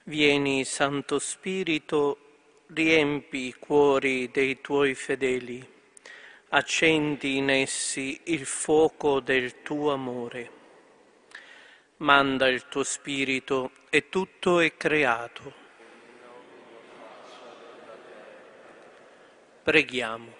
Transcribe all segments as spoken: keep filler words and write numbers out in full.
Vieni, Santo Spirito, riempi i cuori dei tuoi fedeli, accendi in essi il fuoco del tuo amore. Manda il tuo Spirito e tutto è creato. Preghiamo.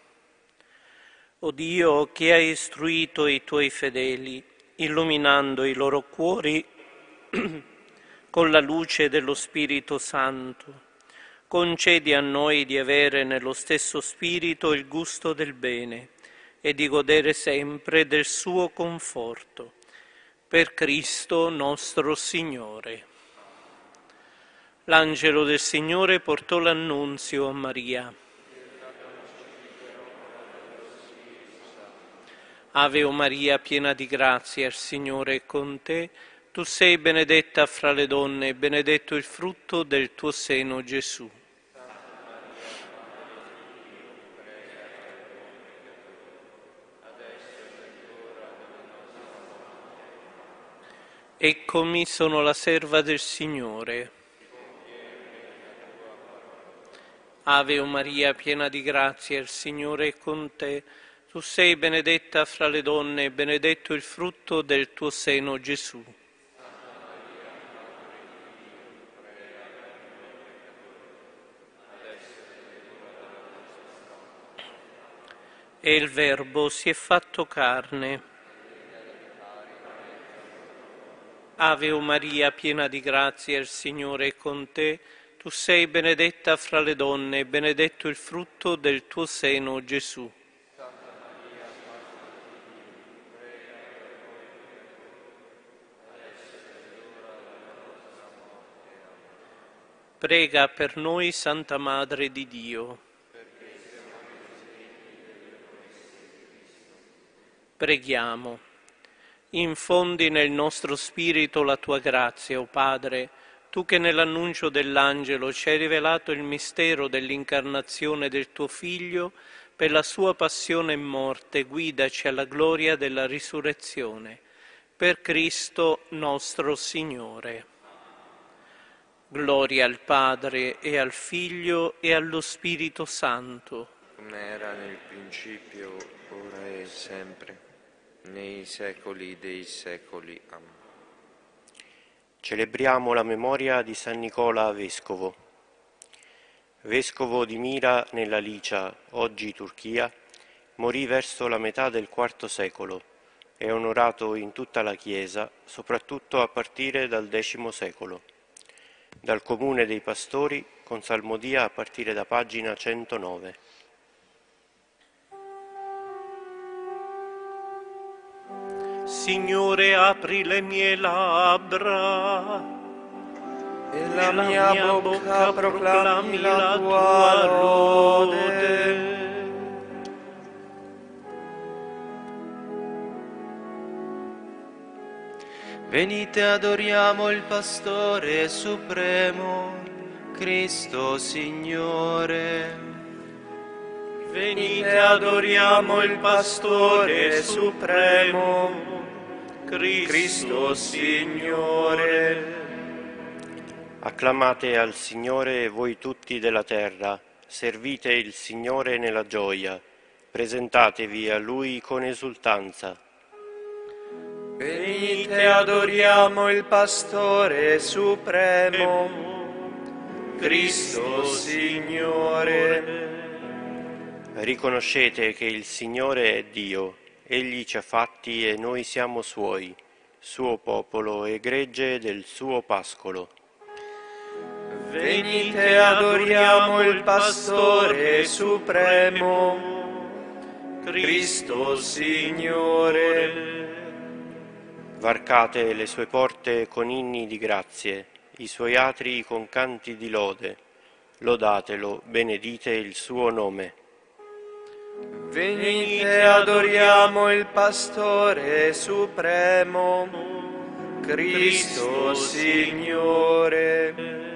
O Dio, che hai istruito i tuoi fedeli, illuminando i loro cuori con la luce dello Spirito Santo, concedi a noi di avere nello stesso Spirito il gusto del bene e di godere sempre del suo conforto. Per Cristo nostro Signore. L'angelo del Signore portò l'annunzio a Maria. Ave o Maria, piena di grazia, il Signore è con te. Tu sei benedetta fra le donne e benedetto il frutto del tuo seno, Gesù. Eccomi, sono la serva del Signore. Ave o Maria, piena di grazia, il Signore è con te. Tu sei benedetta fra le donne e benedetto il frutto del tuo seno, Gesù. E il Verbo si è fatto carne. Ave o Maria, piena di grazia, il Signore è con te. Tu sei benedetta fra le donne e benedetto il frutto del tuo seno, Gesù. Prega per noi, Santa Madre di Dio. Preghiamo. Infondi nel nostro spirito la tua grazia, o Padre, tu che nell'annuncio dell'angelo ci hai rivelato il mistero dell'incarnazione del tuo Figlio, per la sua passione e morte guidaci alla gloria della risurrezione. Per Cristo nostro Signore. Gloria al Padre e al Figlio e allo Spirito Santo. Come era nel principio, ora e sempre, nei secoli dei secoli. Amen. Celebriamo la memoria di San Nicola Vescovo. Vescovo di Mira nella Licia, oggi Turchia, morì verso la metà del quarto secolo. È onorato in tutta la Chiesa, soprattutto a partire dal decimo secolo. Dal Comune dei Pastori, con salmodia a partire da pagina centonove. Signore, apri le mie labbra E la mia bocca proclami la tua lode. Venite, adoriamo il Pastore Supremo, Cristo Signore. Venite, adoriamo il Pastore Supremo, Cristo Signore. Acclamate al Signore voi tutti della terra, servite il Signore nella gioia, presentatevi a Lui con esultanza. Venite, adoriamo il Pastore Supremo, Cristo Signore. Riconoscete che il Signore è Dio, Egli ci ha fatti e noi siamo Suoi, suo popolo e gregge del suo pascolo. Venite, adoriamo il Pastore Supremo, Cristo Signore. Varcate le sue porte con inni di grazie, i suoi atri con canti di lode. Lodatelo, benedite il suo nome. Venite, adoriamo il Pastore Supremo, Cristo Signore.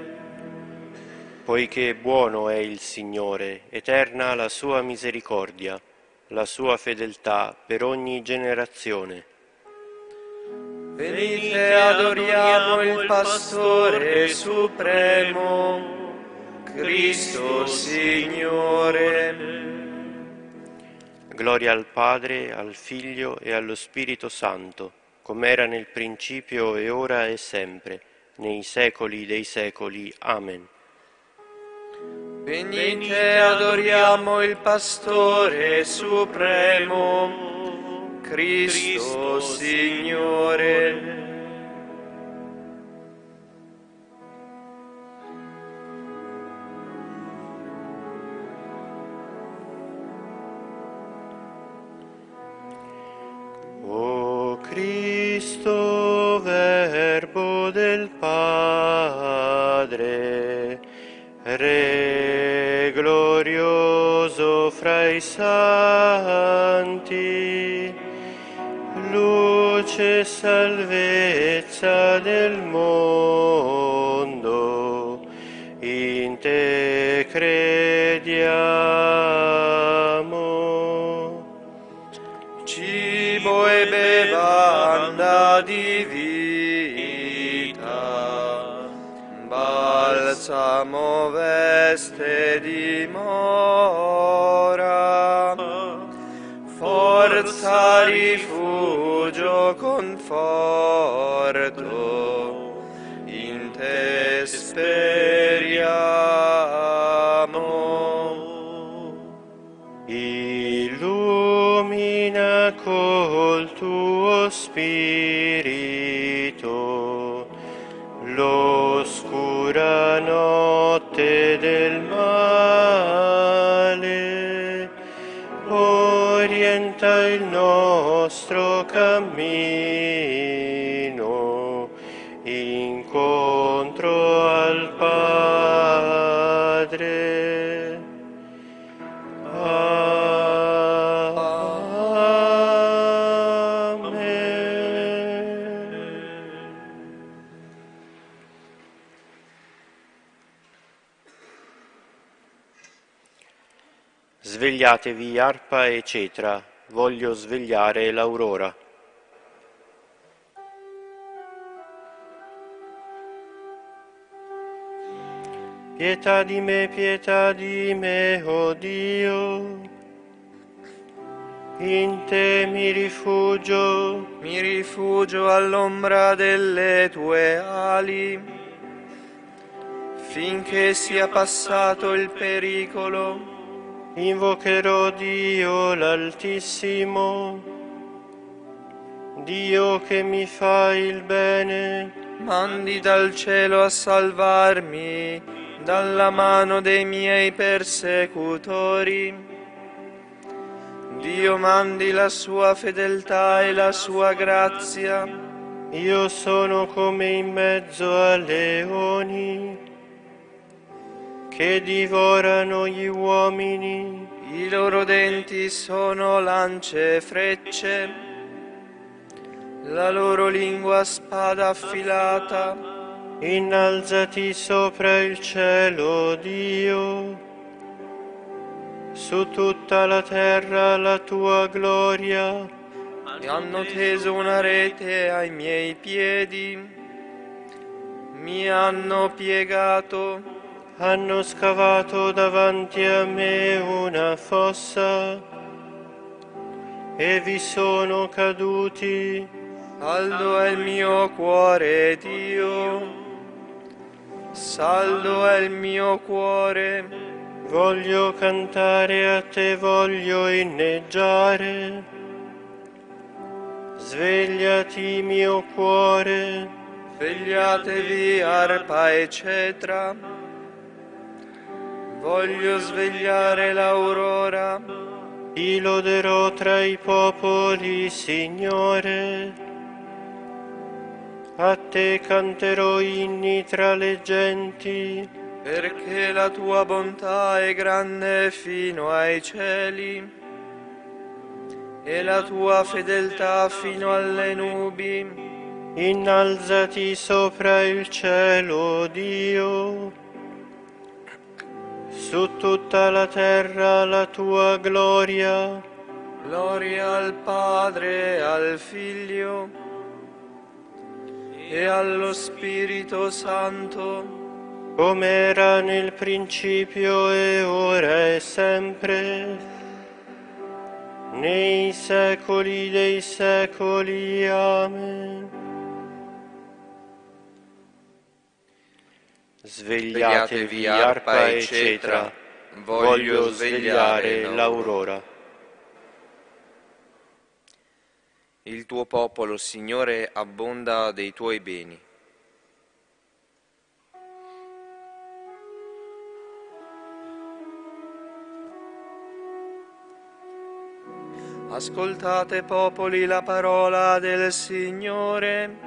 Poiché buono è il Signore, eterna la sua misericordia, la sua fedeltà per ogni generazione. Venite, adoriamo il Pastore Supremo, Cristo Signore. Gloria al Padre, al Figlio e allo Spirito Santo, come era nel principio e ora e sempre, nei secoli dei secoli. Amen. Venite, adoriamo il Pastore Supremo, Cristo Signore. O Cristo, Verbo del Padre, Re glorioso fra i santi, luce e salvezza del mondo, in te crediamo. Cibo e bevanda di vita, balsamo veste dimora, forza, rifugio, conforto, in te speriamo. Illumina col tuo spirito l'oscura notte del male, orienta il nostro cammino incontro al Padre. Svegliatevi, arpa e cetra, voglio svegliare l'aurora. Pietà di me, pietà di me, oh Dio, in te mi rifugio. Mi rifugio all'ombra delle tue ali, finché sia passato il pericolo. Invocherò Dio l'Altissimo, Dio che mi fa il bene. Mandi dal cielo a salvarmi dalla mano dei miei persecutori. Dio mandi la sua fedeltà e la sua grazia. Io sono come in mezzo a leoni che divorano gli uomini. I loro denti sono lance e frecce, la loro lingua spada affilata. Innalzati sopra il cielo, Dio, su tutta la terra la tua gloria. E hanno teso una rete ai miei piedi, mi hanno piegato. Hanno scavato davanti a me una fossa e vi sono caduti. Saldo è il mio cuore, Dio, saldo è il mio cuore. Voglio cantare a te, voglio inneggiare. Svegliati, mio cuore. Svegliatevi, arpa e cetra. Voglio svegliare l'aurora. Ti loderò tra i popoli, Signore. A te canterò inni tra le genti. Perché la tua bontà è grande fino ai cieli e la tua fedeltà fino alle nubi. Innalzati sopra il cielo, Dio. Su tutta la terra la tua gloria. Gloria al Padre, al Figlio e allo Spirito Santo, come era nel principio e ora e sempre, nei secoli dei secoli. Amen. Svegliatevi, arpa e cetra, voglio svegliare l'aurora. Il tuo popolo, Signore, abbonda dei tuoi beni. Ascoltate, popoli, la parola del Signore.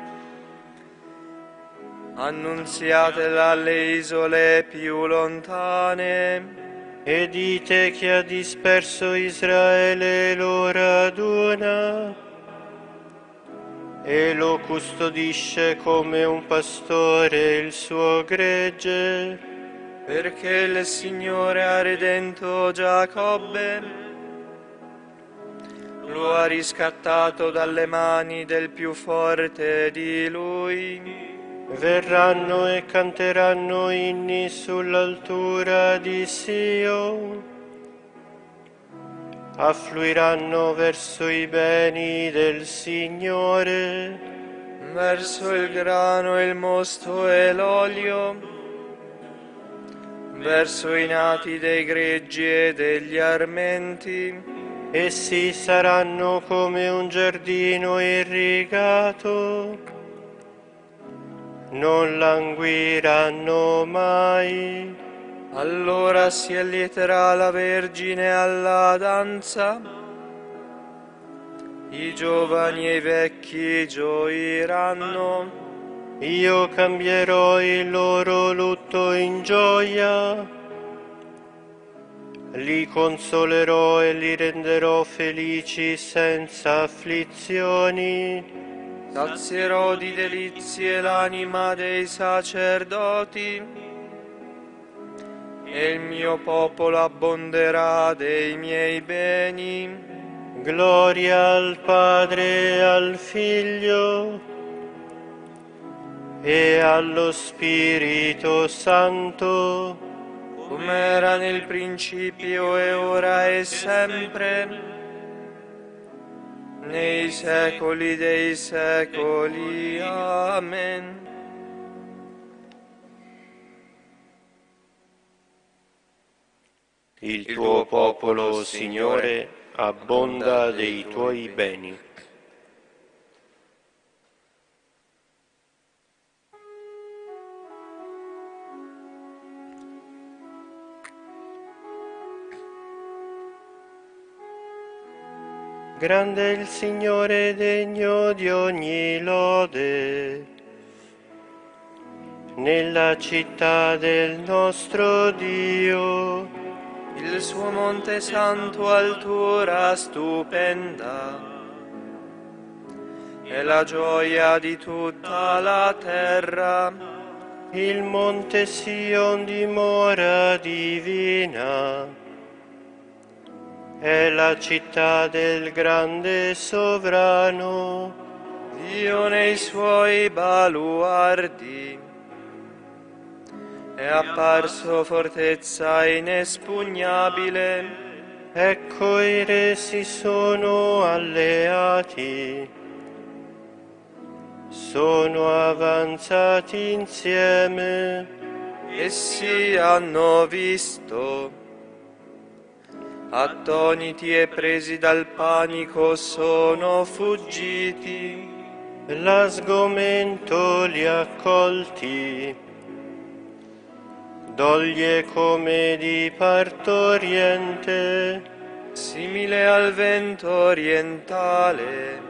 Annunziatela alle isole più lontane. E dite che ha disperso Israele lo raduna e lo custodisce come un pastore il suo gregge. Perché il Signore ha redento Giacobbe, lo ha riscattato dalle mani del più forte di lui. Verranno e canteranno inni sull'altura di Sion, affluiranno verso i beni del Signore, verso il grano, il mosto e l'olio, verso i nati dei greggi e degli armenti. Essi saranno come un giardino irrigato, non languiranno mai. Allora si allieterà la Vergine alla danza, i giovani e i vecchi gioiranno. Io cambierò il loro lutto in gioia, li consolerò e li renderò felici senza afflizioni. Sazierò di delizie l'anima dei sacerdoti, e il mio popolo abbonderà dei miei beni. Gloria al Padre e al Figlio e allo Spirito Santo, come era nel principio e ora e sempre, nei secoli dei secoli. Amen. Il tuo popolo, Signore, abbonda dei tuoi beni. Grande è il Signore, degno di ogni lode, nella città del nostro Dio. Il suo monte santo altura stupenda, è la gioia di tutta la terra. Il monte Sion dimora divina, è la città del grande sovrano. Dio nei suoi baluardi, è apparso fortezza inespugnabile. Ecco i re si sono alleati, sono avanzati insieme. Essi hanno visto, attoniti e presi dal panico sono fuggiti. La sgomento li ha colti, doglie come di partoriente, simile al vento orientale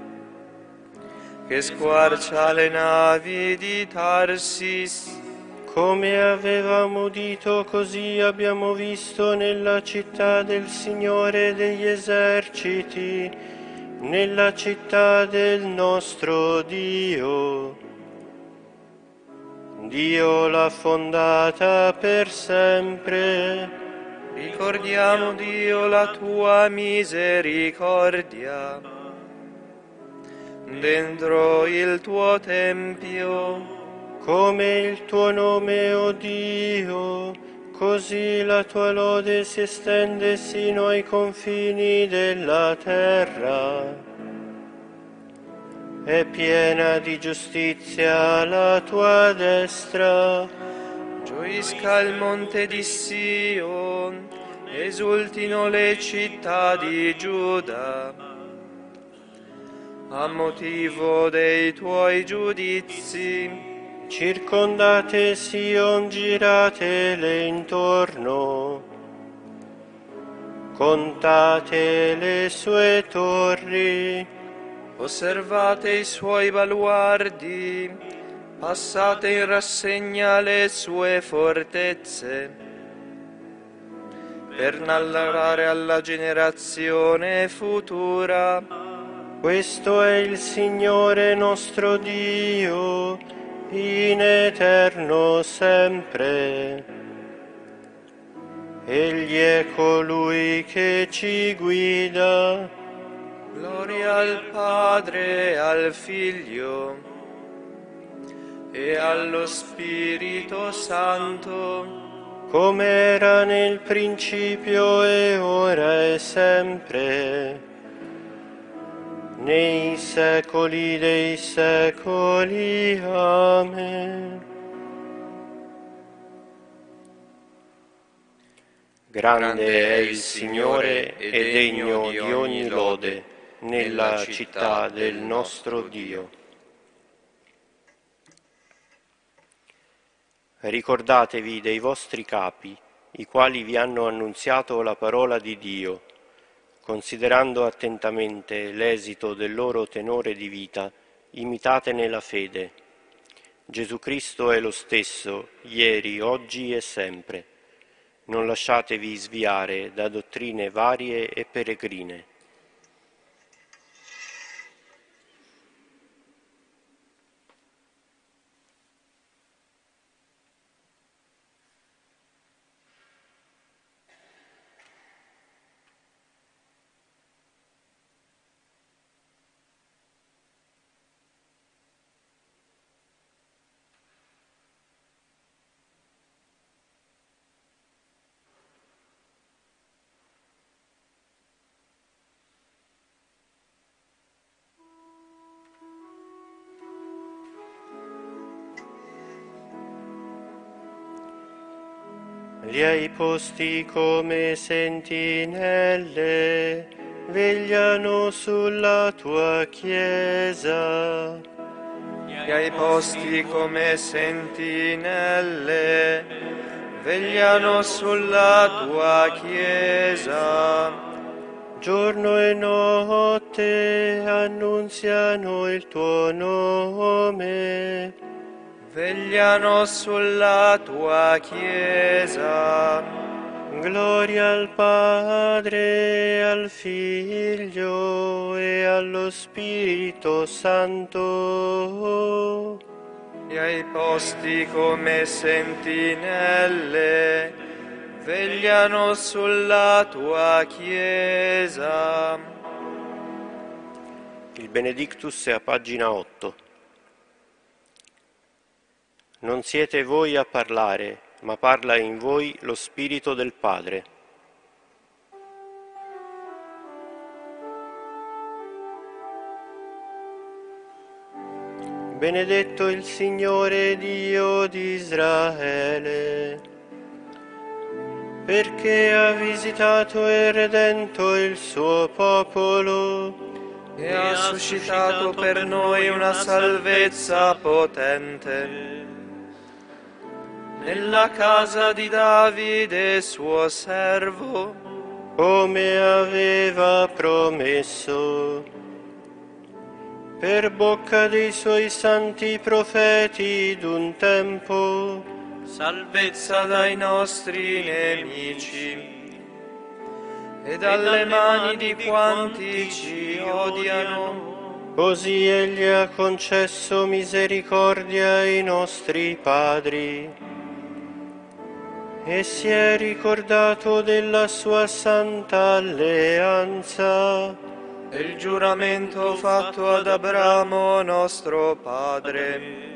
che squarcia le navi di Tarsis. Come avevamo udito, così abbiamo visto nella città del Signore degli eserciti, nella città del nostro Dio. Dio l'ha fondata per sempre. Ricordiamo, Dio, la tua misericordia, dentro il tuo tempio. Come il tuo nome, o Dio, così la tua lode si estende sino ai confini della terra. È piena di giustizia la tua destra. Gioisca il monte di Sion, esultino le città di Giuda, a motivo dei tuoi giudizi. Circondate Sion, giratele intorno, contate le sue torri, osservate i suoi baluardi, passate in rassegna le sue fortezze, per narrare alla generazione futura. Questo è il Signore nostro Dio, in eterno sempre. Egli è colui che ci guida. Gloria al Padre, e al Figlio e allo Spirito Santo, come era nel principio e ora e sempre, nei secoli dei secoli. Amen. Grande è il Signore e degno di ogni lode nella città del nostro Dio. Ricordatevi dei vostri capi, i quali vi hanno annunziato la parola di Dio. Considerando attentamente l'esito del loro tenore di vita, imitatene la fede. Gesù Cristo è lo stesso, ieri, oggi e sempre. Non lasciatevi sviare da dottrine varie e peregrine. Li hai posti come sentinelle, vegliano sulla tua Chiesa. Li hai posti come sentinelle, vegliano sulla tua Chiesa. Giorno e notte annunziano il tuo nome. Vegliano sulla tua Chiesa. Gloria al Padre, al Figlio e allo Spirito Santo. Li hai posti come sentinelle, vegliano sulla tua Chiesa. Il Benedictus è a pagina otto. Non siete voi a parlare, ma parla in voi lo Spirito del Padre. Benedetto il Signore Dio di Israele, perché ha visitato e redento il suo popolo e ha suscitato per noi una salvezza potente. Nella casa di Davide, suo servo, come aveva promesso, per bocca dei suoi santi profeti d'un tempo, salvezza dai nostri nemici e dalle mani di quanti ci odiano. Così egli ha concesso misericordia ai nostri padri e si è ricordato della sua santa alleanza, e il giuramento fatto ad Abramo nostro padre,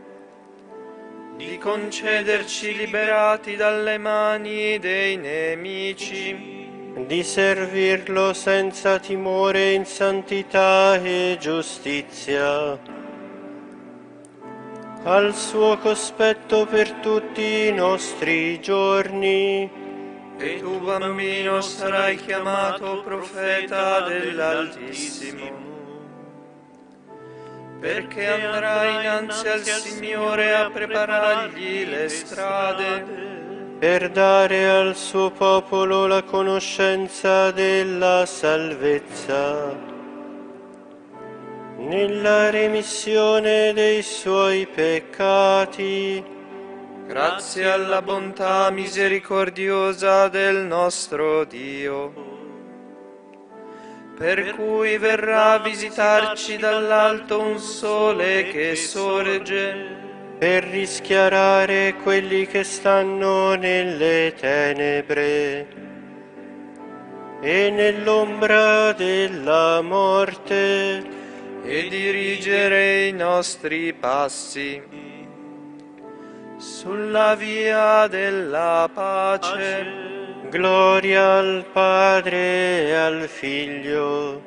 di concederci liberati dalle mani dei nemici, di servirlo senza timore in santità e giustizia, al suo cospetto per tutti i nostri giorni. e tu, bambino, sarai chiamato profeta dell'Altissimo, perché andrai innanzi al Signore a preparargli le strade, per dare al suo popolo la conoscenza della salvezza, nella remissione dei suoi peccati, grazie alla bontà misericordiosa del nostro Dio, per cui verrà a visitarci dall'alto un sole che sorge, per rischiarare quelli che stanno nelle tenebre e nell'ombra della morte, e dirigere i nostri passi sulla via della pace. Gloria al Padre e al Figlio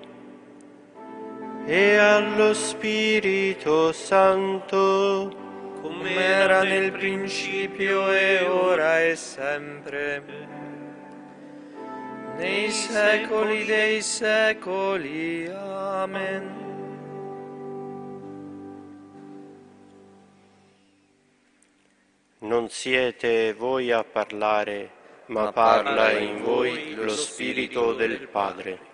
e allo Spirito Santo, come era nel principio e ora e sempre, nei secoli dei secoli. Amen. Non siete voi a parlare, ma parla in voi lo Spirito del Padre.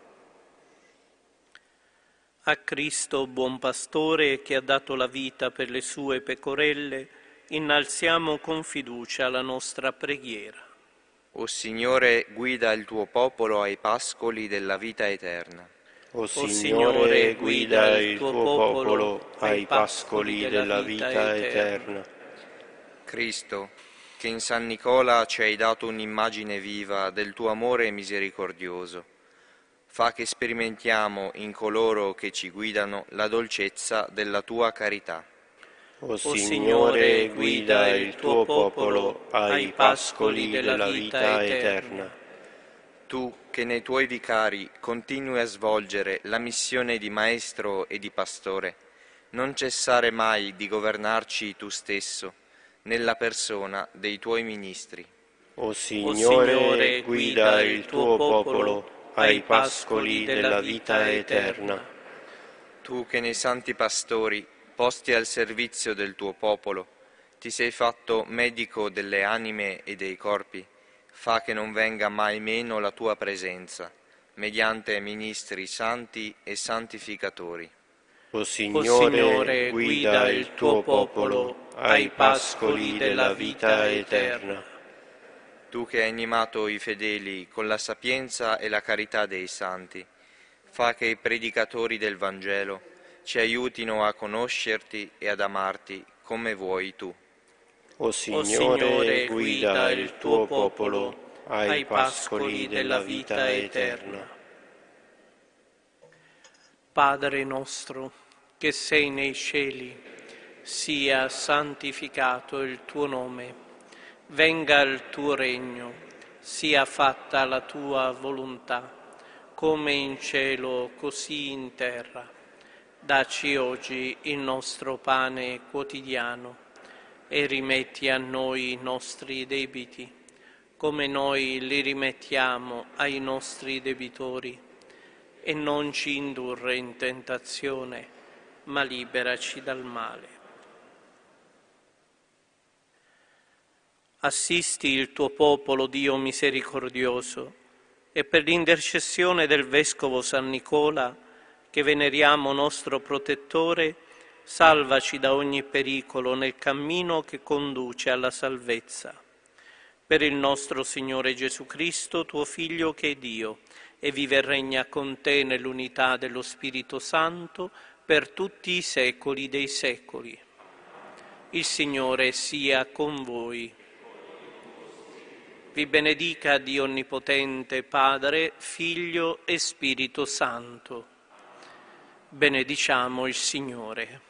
A Cristo, buon pastore, che ha dato la vita per le sue pecorelle, innalziamo con fiducia la nostra preghiera. O Signore, guida il tuo popolo ai pascoli della vita eterna. O Signore, guida il tuo popolo ai pascoli della vita eterna. Cristo, che in San Nicola ci hai dato un'immagine viva del tuo amore misericordioso, fa che sperimentiamo in coloro che ci guidano la dolcezza della tua carità. O Signore, guida il tuo popolo ai pascoli della vita eterna. Tu, che nei tuoi vicari continui a svolgere la missione di maestro e di pastore, non cessare mai di governarci tu stesso, nella persona dei tuoi ministri. O Signore, guida il tuo popolo ai pascoli della vita eterna. Tu che nei santi pastori, posti al servizio del tuo popolo, ti sei fatto medico delle anime e dei corpi, fa che non venga mai meno la tua presenza, mediante ministri santi e santificatori. O Signore, guida il tuo popolo ai pascoli della vita eterna. Tu che hai animato i fedeli con la sapienza e la carità dei santi, fa che i predicatori del Vangelo ci aiutino a conoscerti e ad amarti come vuoi tu. O Signore, guida il tuo popolo ai pascoli della vita eterna. Padre nostro, che sei nei cieli, sia santificato il tuo nome. Venga il tuo regno, sia fatta la tua volontà, come in cielo così in terra. Dacci oggi il nostro pane quotidiano e rimetti a noi i nostri debiti, come noi li rimettiamo ai nostri debitori, e non ci indurre in tentazione, ma liberaci dal male. Assisti il tuo popolo, Dio misericordioso, e per l'intercessione del Vescovo San Nicola, che veneriamo nostro protettore, salvaci da ogni pericolo nel cammino che conduce alla salvezza. Per il nostro Signore Gesù Cristo, tuo Figlio che è Dio, e vive e regna con te nell'unità dello Spirito Santo per tutti i secoli dei secoli. Il Signore sia con voi. Vi benedica Dio Onnipotente, Padre, Figlio e Spirito Santo. Benediciamo il Signore.